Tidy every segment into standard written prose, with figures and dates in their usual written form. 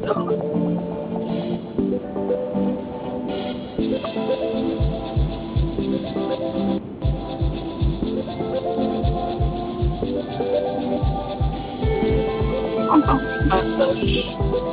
Encore plus partage.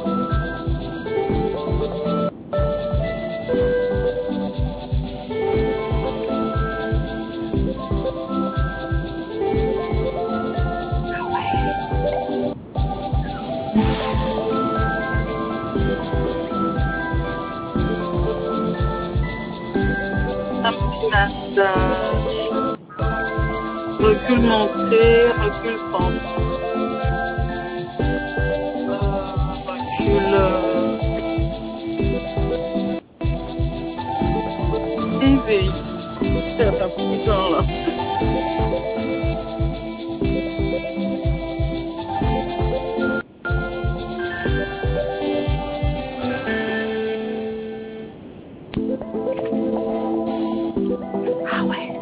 Un petit massage. Recul monté, recul penché. Recul éveillé. C'est un petit genre là. Ah ouais.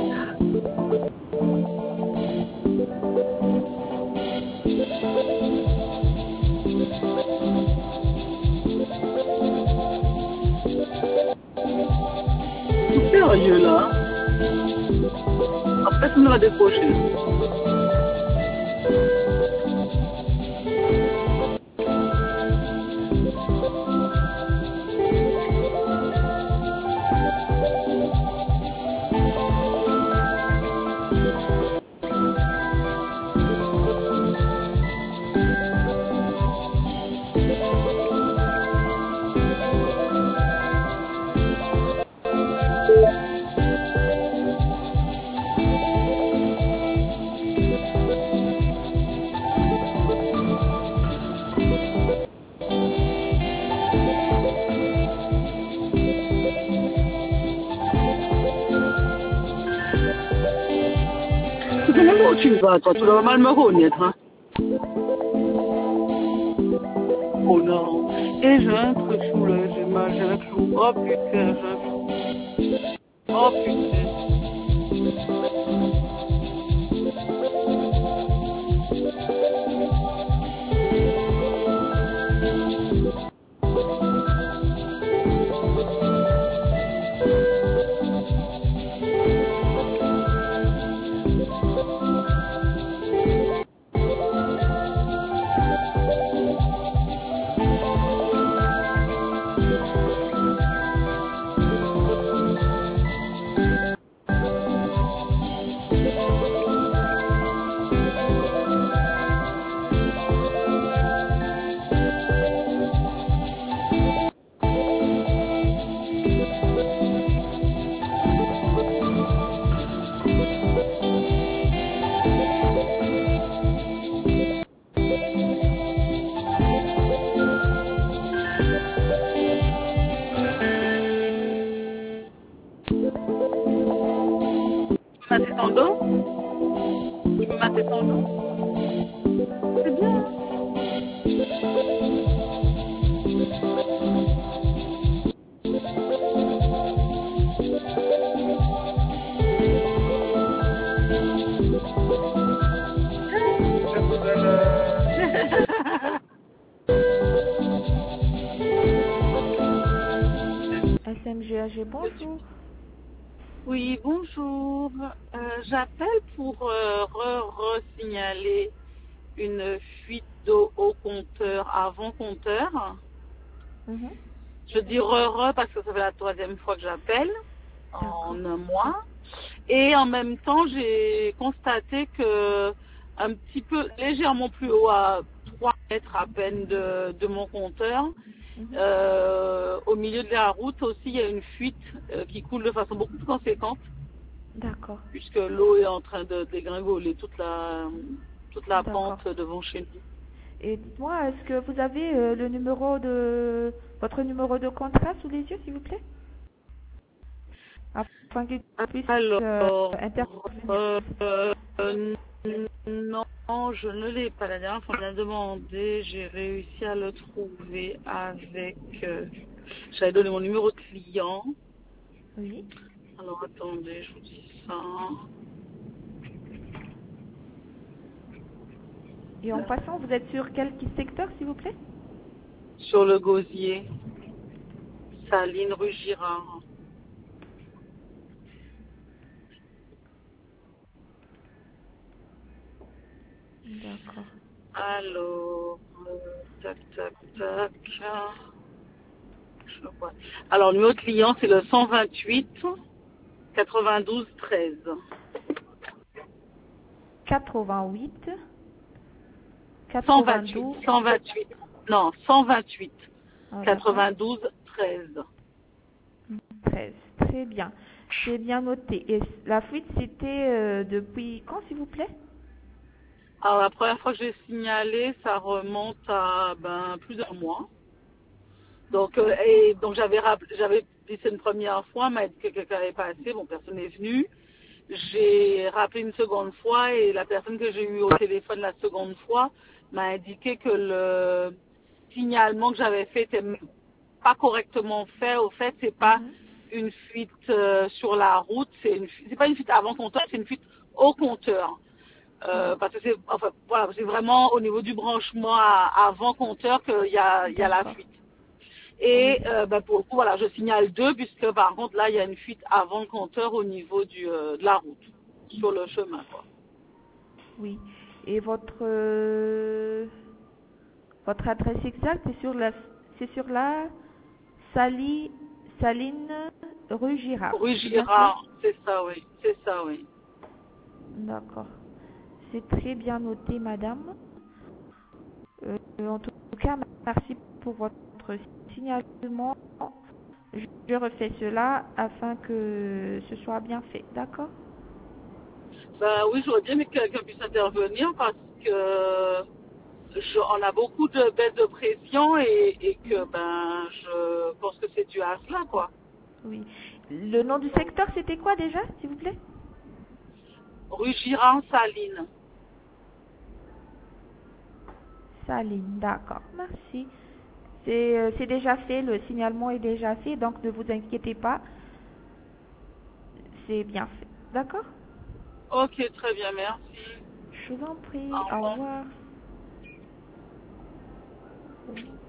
Sérieux là. Après, ça me va décrocher. Tu sais même pas où tu vas, toi. Tu dois mal me connaître, hein. Oh non. Et j'ai un truc sous l'œil, j'ai mal, j'ai un clou. Oh putain, j'ai un clou. Oh putain. Tu peux masser ton dos? Tu peux masser ton dos? C'est bien. SMGAG, bonjour. Oui, bonjour. J'appelle pour re-signaler une fuite d'eau au compteur, avant compteur. Mhm. Je dis re parce que ça fait la troisième fois que j'appelle en D'accord. un mois. Et en même temps, j'ai constaté que un petit peu légèrement plus haut, à 3 mètres à peine de mon compteur, Mhm. au milieu de la route aussi, il y a une fuite qui coule de façon beaucoup plus conséquente, D'accord. puisque l'eau est en train de dégringoler toute la D'accord. pente devant chez nous. Et dites-moi, est-ce que vous avez votre numéro de contrat sous les yeux, s'il vous plaît? Afin que je puisse Alors, intervenir. non, je ne l'ai pas. La dernière fois qu'on m'a demandé, j'ai réussi à le trouver avec... j'avais donné mon numéro de client. Oui. Alors, attendez, je vous dis ça. Et en passant, vous êtes sur quel secteur, s'il vous plaît? sur le gosier. Saline, rue Girard. D'accord. Alors, tac, tac, tac. Je vois. Alors, le numéro de client, c'est le 128 92 13. 88, 128, 92, 128. Non, 128 ah, d'accord, 92 13. 13. Très bien. C'est bien noté. Et la fuite, c'était depuis quand, s'il vous plaît? Alors, la première fois que j'ai signalé, ça remonte à plusieurs mois. Donc, j'avais dit c'est une première fois, m'a dit que quelqu'un avait passé, bon, personne n'est venu. J'ai rappelé une seconde fois et la personne que j'ai eue au téléphone la seconde fois m'a indiqué que le signalement que j'avais fait était pas correctement fait. Au fait, c'est pas Mhm. une fuite sur la route, c'est pas une fuite avant compteur, c'est une fuite au compteur. Oui, Parce que c'est vraiment au niveau du branchement avant compteur qu'il y a la d'accord. fuite. Oui, Et pour le coup, voilà, je signale deux, puisque par contre, là, il y a une fuite avant le compteur au niveau de la route, sur le chemin, quoi. oui. Et votre adresse exacte, c'est sur la Saline rue Girard. Rue C'est bien cela? Girard, c'est ça, oui. C'est ça, oui. D'accord. C'est très bien noté, madame. En tout cas, merci pour votre signalement. Je refais cela afin que ce soit bien fait. D'accord? Oui, j'aurais bien aimé que quelqu'un puisse intervenir parce que on a beaucoup de baisse de pression et que Mhm. je pense que c'est dû à cela, quoi. Oui. Le nom du Donc, secteur, c'était quoi déjà, s'il vous plaît? rue Girard, Saline. Saline, d'accord. Merci. C'est déjà fait, le signalement est déjà fait, donc ne vous inquiétez pas, c'est bien fait. D'accord? Ok, très bien, merci. Je vous en prie, Au au revoir. revoir. Oui.